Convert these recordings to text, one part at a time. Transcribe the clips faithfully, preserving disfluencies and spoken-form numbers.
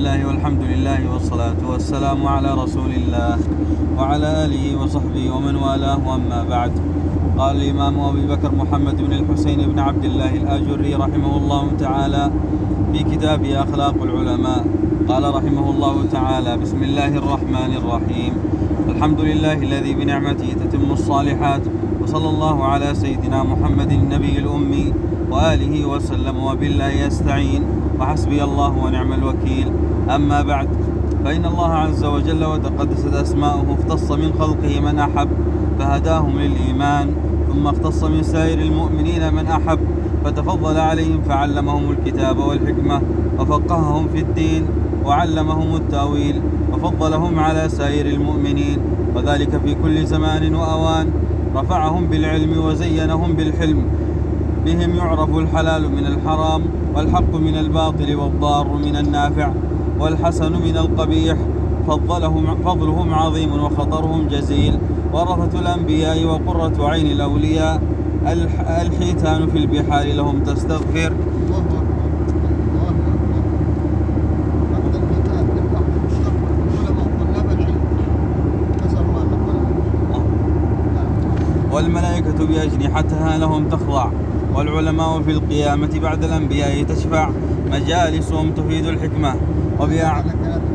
الله والحمد لله والصلاة والسلام على رسول الله وعلى آله وصحبه ومن والاه، وأما بعد. قال الإمام أبي بكر محمد بن الحسين بن عبد الله الآجري رحمه الله تعالى في كتابه أخلاق العلماء، قال رحمه الله تعالى: بسم الله الرحمن الرحيم، الحمد لله الذي بنعمته تتم الصالحات، وصلى الله على سيدنا محمد النبي الأمي وآله وسلم، وبالله يستعين، وحسبي الله ونعم الوكيل. أما بعد، فإن الله عز وجل وتقدست أسماؤه اختص من خلقه من أحب فهداهم للإيمان، ثم اختص من سائر المؤمنين من أحب فتفضل عليهم فعلمهم الكتاب والحكمة وفقههم في الدين وعلمهم التأويل وفضلهم على سائر المؤمنين، وذلك في كل زمان وأوان. رفعهم بالعلم وزينهم بالحلم، بهم يعرف الحلال من الحرام والحق من الباطل والضار من النافع والحسن من القبيح. فضلهم فضلهم عظيم وخطرهم جزيل، ورثة الأنبياء وقرة عين الأولياء، الحيتان في البحار لهم تستغفر. والملائكة بأجنحتها لهم تخضع، والعلماء في القيامة بعد الأنبياء تشفع، مجالسهم تفيد الحكمة. وبأع...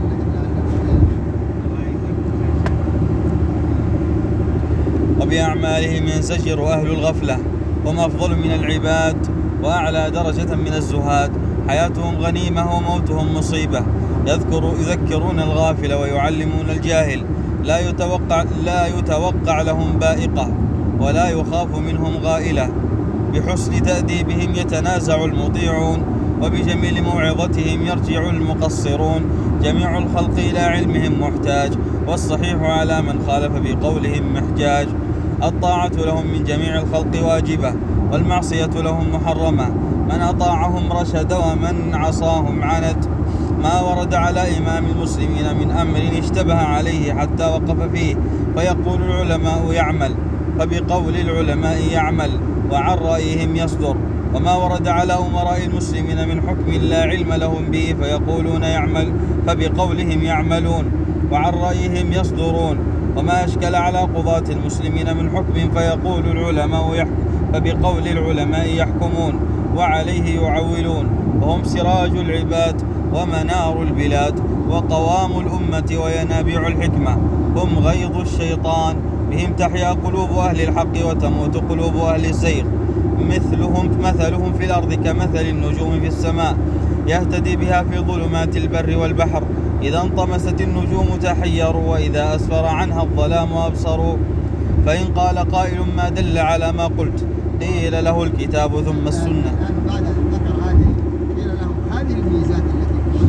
وبأعمالهم ينزجر أهل الغفلة، هم أفضل من العباد وأعلى درجة من الزهاد. حياتهم غنيمة وموتهم مصيبة، يذكر يذكرون الغافل ويعلمون الجاهل، لا يتوقع, لا يتوقع لهم بائقة ولا يخاف منهم غائلة. بحسن تأديبهم يتنازع المطيعون، وبجميل موعظتهم يرجع المقصرون. جميع الخلق إلى علمهم محتاج، والصحيح على من خالف بقولهم محجاج. الطاعة لهم من جميع الخلق واجبة، والمعصية لهم محرمة. من أطاعهم رشد ومن عصاهم عند. ما ورد على إمام المسلمين من أمر اشتبه عليه حتى وقف فيه فيقول العلماء يعمل، فبقول العلماء يعمل، وعن رأيهم يصدر. وما ورد على أمراء المسلمين من حكم لا علم لهم به فيقولون يعمل، فبقولهم يعملون، وعن رأيهم يصدرون. وما أشكل على قضاة المسلمين من حكم فيقول العلماء يحكم، فبقول العلماء يحكمون، وعليه يعولون. وهم سراج العباد ومنار البلاد وقوام الأمة وينابيع الحكمة. هم غيظ الشيطان، بهم تحيا قلوب أهل الحق وتموت قلوب أهل الزيغ. مثلهم مثلهم في الأرض كمثل النجوم في السماء، يهتدي بها في ظلمات البر والبحر. إذا انطمست النجوم تحيروا، وإذا أسفر عنها الظلام أبصروا. فإن قال قائل ما دل على ما قلت، قيل له الكتاب ثم السنة. بعد أن ذكر هذه قيل لهم هذه الميزات التي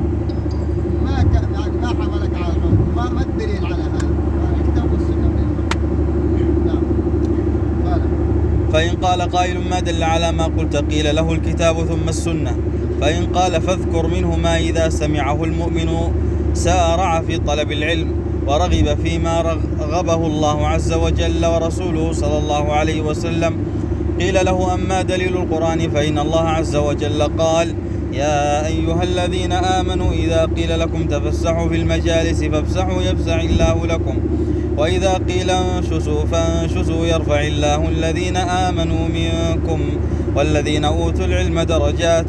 ما يعني ما حملك على الحكم، ما ما الدليل على هذا؟ الكتاب والسنة من نعم. قال فإن قال قائل ما دل على ما قلت، قيل له الكتاب ثم السنة. فإن قال فاذكر منه ما إذا سمعه المؤمن سارع في طلب العلم ورغب فيما رغبه الله عز وجل ورسوله صلى الله عليه وسلم، قيل له أما دليل القرآن، فإن الله عز وجل قال: يا أيها الذين آمنوا إذا قيل لكم تفسحوا في المجالس فافسحوا يفسح الله لكم، وإذا قيل انشزوا فانشزوا يرفع الله الذين آمنوا منكم والذين أوتوا العلم درجات.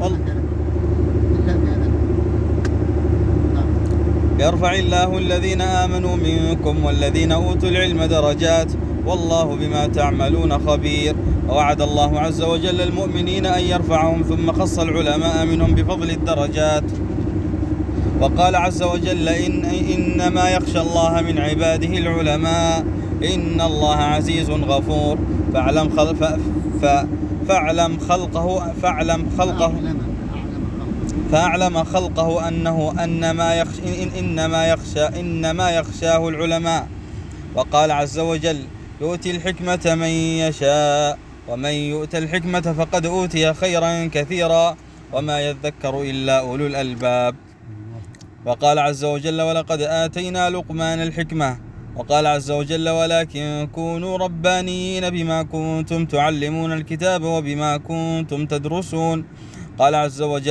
يرفع الله الذين آمنوا منكم والذين أوتوا العلم درجات، والله بما تعملون خبير. ووعد الله عز وجل المؤمنين أن يرفعهم، ثم خص العلماء منهم بفضل الدرجات. وقال عز وجل: إن إنما يخشى الله من عباده العلماء، إن الله عزيز غفور. فاعلم خلق فاعلم خلقه فاعلم خلقه فاعلم خلقه أنه أنما يخشى إنما يخشى إنما يخشاه العلماء. وقال عز وجل: يؤتي الحكمة من يشاء، ومن يؤت الحكمة فقد أوتي خيرا كثيرا، وما يذكر إلا أولو الألباب. وقال عز وجل: ولقد آتينا لقمان الحكمة. وقال عز وجل: ولكن كونوا ربانيين بما كنتم تعلمون الكتاب وبما كنتم تدرسون. قال عز وجل: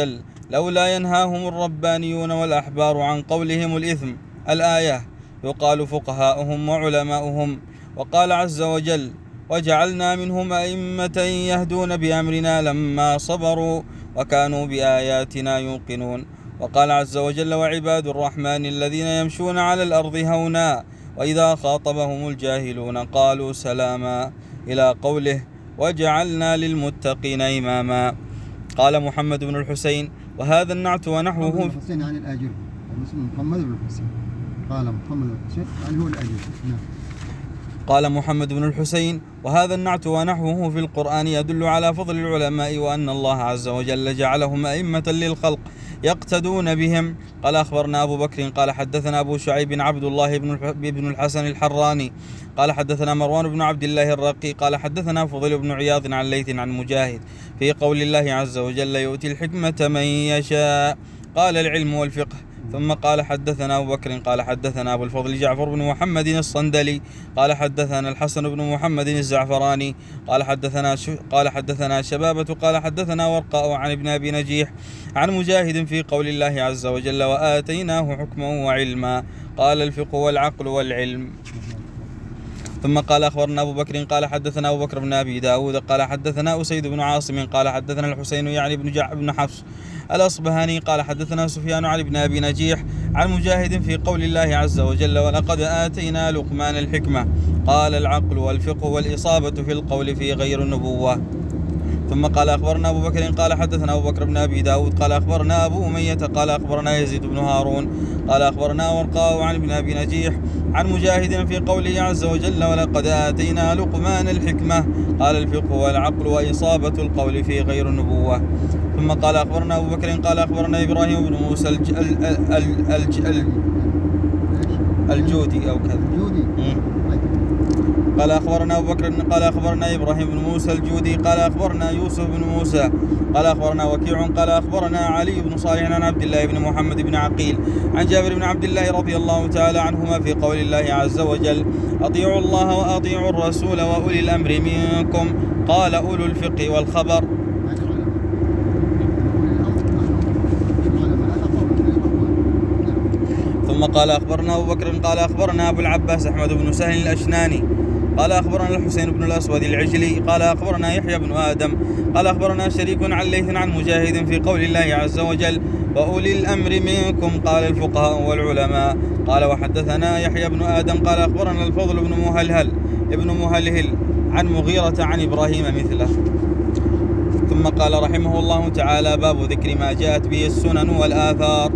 لولا ينهاهم الربانيون والأحبار عن قولهم الإثم. الآية. يقال فقهاؤهم وعلماؤهم. وقال عز وجل وجعلنا منهم أئمة يهدون بأمرنا لما صبروا وكانوا بآياتنا يوقنون. وقال عز وجل وعباد الرحمن الذين يمشون على الأرض هونا وإذا خاطبهم الجاهلون قالوا سلاما إلى قوله وجعلنا للمتقين إماما. قال محمد بن الحسين وهذا النعت ونحوه. الحسين عن الأجر محمد بن الحسين قال محمد بن الحسين عن هو الأجر. نعم. قال محمد بن الحسين وهذا النعت ونحوه في القرآن يدل على فضل العلماء وأن الله عز وجل جعلهم أئمة للخلق يقتدون بهم. قال أخبرنا أبو بكر قال حدثنا أبو شعيب عبد الله بن الحسن الحراني قال حدثنا مروان بن عبد الله الرقي قال حدثنا فضيل بن عياض عن ليث عن مجاهد في قول الله عز وجل يؤتي الحكمة من يشاء. قال العلم والفقه. ثم قال حدثنا أبو بكر قال حدثنا أبو الفضل جعفر بن محمد الصندلي قال حدثنا الحسن بن محمد الزعفراني قال حدثنا قال حدثنا شبابة قال حدثنا ورقاء عن ابن أبي نجيح عن مجاهد في قول الله عز وجل وآتيناه حكما وعلما. قال الفقه والعقل والعلم. ثم قال أخبرنا أبو بكر قال حدثنا أبو بكر بن أبي داود قال حدثنا أسيد بن عاصم قال حدثنا الحسين يعني بن جع بن حفص الأصبهاني قال حدثنا سفيان عن ابن أبي نجيح عن مجاهد في قول الله عز وجل ولقد آتينا لقمان الحكمة. قال العقل والفقه والإصابة في القول في غير النبوة. ثم قال أخبرنا أبو بكر قال حدثنا أبو بكر بن أبي داود قال أخبرنا أبو أمية قال أخبرنا يزيد بن هارون قال أخبرنا ورقاء عن ابن أبي نجيح عن مجاهد في قوله عز وجل ولقد آتينا لقمان الحكمة. قال الفقه والعقل وإصابة القول في غير النبوة. ثم قال أخبرنا أبو بكر قال أخبرنا إبراهيم بن موسى الج... ال... ال... ال... الج... ال... الجودي أو كذا قال أخبرنا أبو بكر قال أخبرنا إبراهيم بن موسى الجودي قال أخبرنا يوسف بن موسى قال أخبرنا وكيع قال أخبرنا علي بن صالح عن عبد الله بن محمد بن عقيل عن جابر بن عبد الله رضي الله تعالى عنهما في قول الله عز وجل أطيعوا الله وأطيعوا الرسول وأولي الأمر منكم. قال أولو الفقه والخبر. ثم قال أخبرنا أبو بكر قال أخبرنا أبو العباس أحمد بن سهل الأشناني قال أخبرنا الحسين بن الأسود العجلي قال أخبرنا يحيى بن آدم قال أخبرنا شريك عن ليث عن مجاهد في قول الله عز وجل وأولي الأمر منكم. قال الفقهاء والعلماء. قال وحدثنا يحيى بن آدم قال أخبرنا الفضل بن مهلهل ابن مهلهل عن مغيرة عن إبراهيم مثله. ثم قال رحمه الله تعالى باب ذكر ما جاءت به السنن والآثار.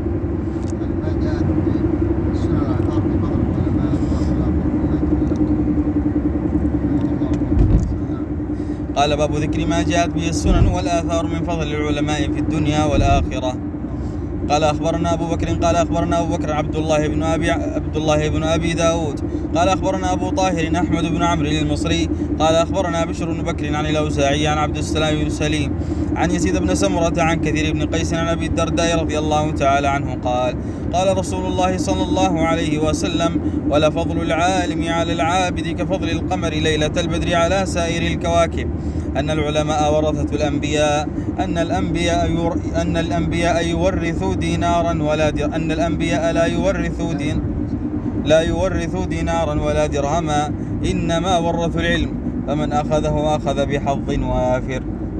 قال باب ذكر ما جاءت به السنن والآثار من فضل العلماء في الدنيا والآخرة. قال أخبرنا أبو بكر قال أخبرنا أبو بكر عبد الله بن أبي عبد الله بن أبي داود قال أخبرنا أبو طاهر أحمد بن عمرو المصري قال أخبرنا بشر بن بكر عن الأوزاعي عن عبد السلام بن سليم عن يزيد بن سمرة عن كثير بن قيس عن أبي الدرداء رضي الله تعالى عنه قال قال رسول الله صلى الله عليه وسلم ولفضل العالم على العابد كفضل القمر ليلة البدر على سائر الكواكب. أن العلماء ورثة الأنبياء أن الأنبياء يور... أن الأنبياء يورثوا دينارا ولا در... أن الأنبياء لا يورثوا دين لا يورثوا دينارا ولا درهما إنما ورثوا العلم فمن أخذه أخذ بحظ وافر.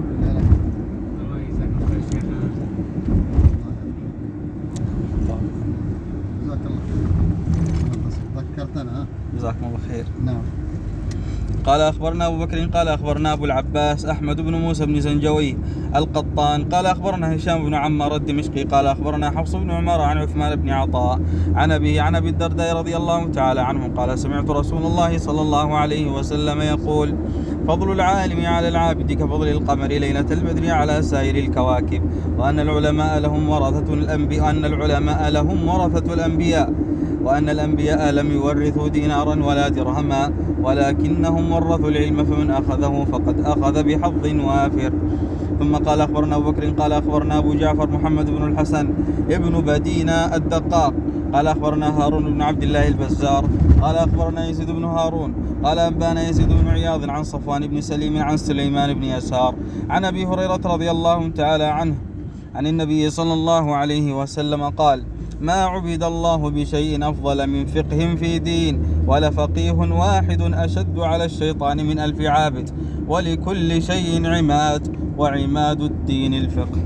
ذكرتنا. جزاكم الله خير. نعم. قال أخبرنا أبو بكر قال أخبرنا أبو العباس أحمد بن موسى بن زنجوي القطان قال أخبرنا هشام بن عمار الدمشقي قال أخبرنا حفص بن عمر عن عثمان بن عطاء عن أبيه عن أبي الدرداء رضي الله تعالى عنه قال سمعت رسول الله صلى الله عليه وسلم يقول فضل العالم على العابد كفضل القمر ليلة البدر على سائر الكواكب وأن العلماء لهم ورثة الأنبياء أن العلماء لهم ورثة الأنبياء وأن الأنبياء لم يورثوا دينارا ولا درهما ولكنهم ورثوا العلم فمن أخذه فقد أخذ بحظ وافر. ثم قال أخبرنا أبو بكر قال أخبرنا أبو جعفر محمد بن الحسن ابن بدينة الدقاق قال أخبرنا هارون بن عبد الله البزار قال أخبرنا يزيد بن هارون قال أنبانا يزيد بن عياض عن صفوان بن سليم عن سليمان بن يسار عن أبي هريرة رضي الله تعالى عنه عن النبي صلى الله عليه وسلم قال: ما عبد الله بشيء أفضل من فقه في دين، ولفقيه واحد أشد على الشيطان من ألف عابد، ولكل شيء عماد، وعماد الدين الفقه.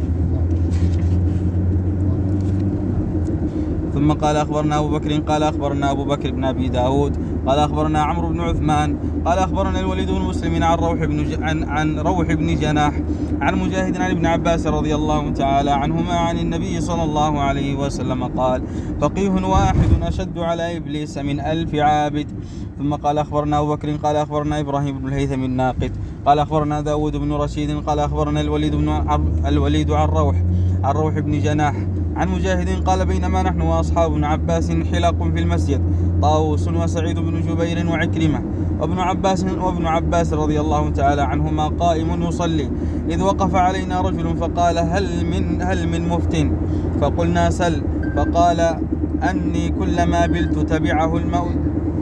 ثم قال: أخبرنا أبو بكر قال أخبرنا أبو بكر بن أبي داود قال أخبرنا عمرو بن عثمان قال أخبرنا الوليد بن مسلم عن روح بن ج... عن عن روح بن جناح عن مجاهد عن ابن عباس رضي الله تعالى عنهما عن النبي صلى الله عليه وسلم قال: فقيه واحد أشد على إبليس من ألف عابد. ثم قال: أخبرنا أبو بكر قال أخبرنا إبراهيم بن الهيثم الناقد قال أخبرنا داود بن رشيد قال أخبرنا الوليد بن عر... الوليد عن روح عن روح بن جناح عن مجاهد قال: بينما نحن وأصحاب ابن عباس حلق في المسجد، طاووس وسعيد بن جبير وعكرمة وابن عباس وابن عباس رضي الله تعالى عنهما قائم يصلي، إذ وقف علينا رجل فقال: هل من هل من مفتن؟ فقلنا: سل. فقال: أني كلما بلت تبعه الموت.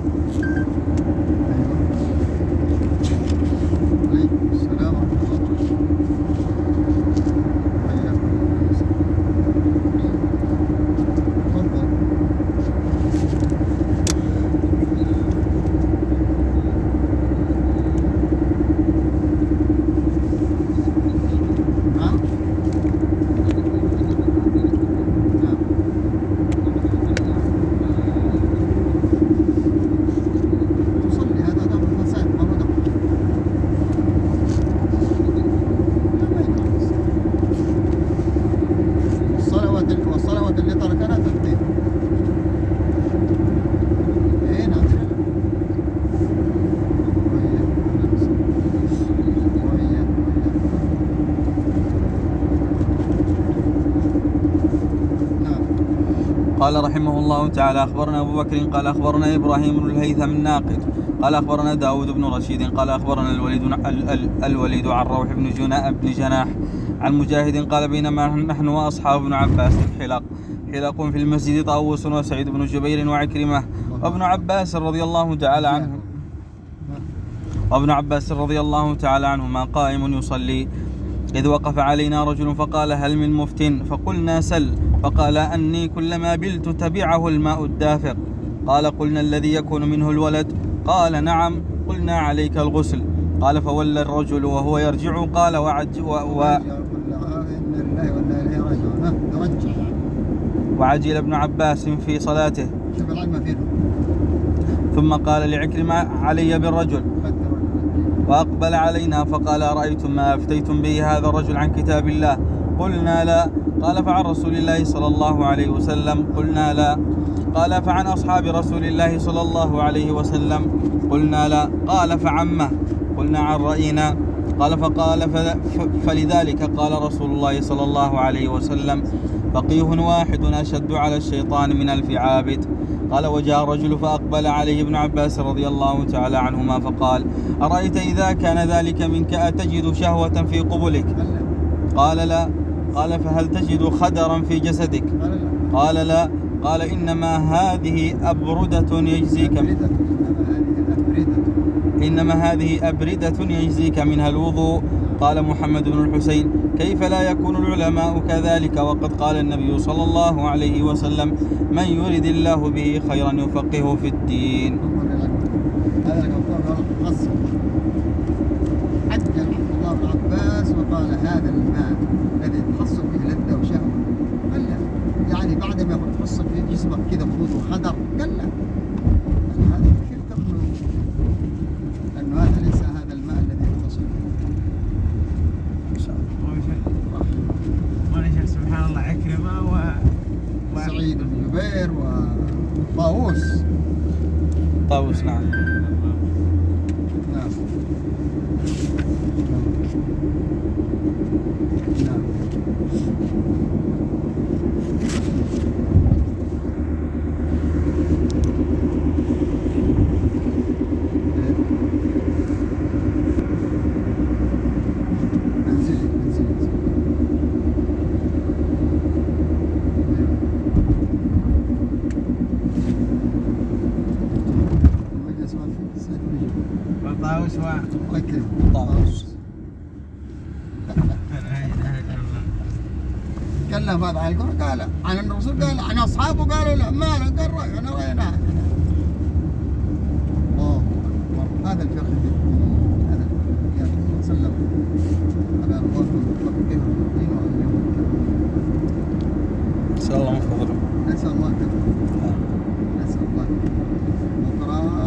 قال رحمه الله تعالى: أخبرنا أبو بكر قال أخبرنا إبراهيم بن الهيثم الناقد قال أخبرنا داود بن رشيد قال أخبرنا الوليد الوليد عن روح بن بن جناح عن مجاهد قال: بينما نحن وأصحاب ابن عباس حلق حلق في المسجد، طاووس وسعيد بن جبير وعكرمة وابن عباس رضي الله تعالى عنه وابن عباس رضي الله تعالى عنهما قائم يصلي، إذ وقف علينا رجل فقال: هل من مفتن؟ فقلنا: سل. فقال: أني كلما بلت تبعه الماء الدافق. قال: قلنا: الذي يكون منه الولد؟ قال: نعم. قلنا: عليك الغسل. قال: فولى الرجل وهو يرجع قال: وعج و... و... وعجل ابن عباس في صلاته، ثم قال لعكرمة: علي بالرجل، وأقبل علينا فقال: أرأيتم ما أفتيتم به هذا الرجل عن كتاب الله؟ قلنا: لا. قال: فعن رسول الله صلى الله عليه وسلم؟ قلنا: لا. قال: فعن أصحاب رسول الله صلى الله عليه وسلم؟ قلنا: لا. قال: فعمه؟ قلنا: عن رأينا. قال: فقال: فلذلك قال رسول الله صلى الله عليه وسلم: فقيه واحد أشد على الشيطان من ألف عابد. قال: وجاء الرجل فأقبل عليه ابن عباس رضي الله تعالى عنهما فقال: أرأيت إذا كان ذلك منك أتجد شهوة في قبلك؟ قال: لا. قال: فهل تجد خدرا في جسدك؟ قال: لا. قال: إنما هذه أبردة يجزيك إنما هذه أبردة يجزيك منها الوضوء. قال محمد بن الحسين: كيف لا يكون العلماء كذلك وقد قال النبي صلى الله عليه وسلم: من يرد الله به خيرا يفقهه في الدين. هذا القول خاص عجل عبد الله بن عباس وقال: هذا الماء الذي تحصل فيه لذة وشهوة، قال لا، يعني بعد ما تحصل في جسمك كذا برود وخدر، قال لا، يعني هذا كثير تقول لأنه هذا ليس هذا الماء الذي يحصل فيه. ما شاء الله. ما شاء سبحان الله. عكرمة و سعيد بن جبير وطاووس. طاووس نعم. نعم. نعم. طاووس وعكرمة. طاووس. وسلم هذا عن القرآن قال عن الرسول قال عن أصحابه قالوا لا ما له قال رأي أنا رأينا الله أكبر. هذا الفقه في الدين هذا يعني وسلم على الله وفقه الدين وأمره. نسأل الله من فضله. نسأل الله كذا. نسأل الله